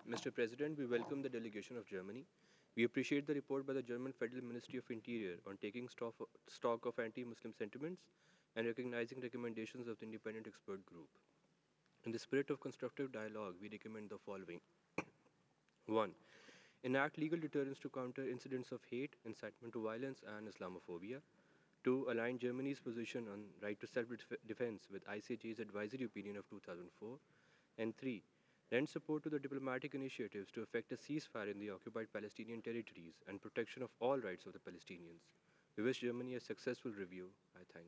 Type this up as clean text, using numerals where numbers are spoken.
Mr. President, we welcome the delegation of Germany. We appreciate the report by the German Federal Ministry of Interior on taking stock of anti Muslim sentiments and recognizing recommendations of the independent expert group. In the spirit of constructive dialogue, we recommend the following: 1. Enact legal deterrence to counter incidents of hate, incitement to violence, and Islamophobia. 2. Align Germany's position on right to self defense with ICJ's advisory opinion of 2004. And 3. Lend support to the diplomatic initiatives to effect a ceasefire in the occupied Palestinian territories and protection of all rights of the Palestinians. We wish Germany a successful review. I thank.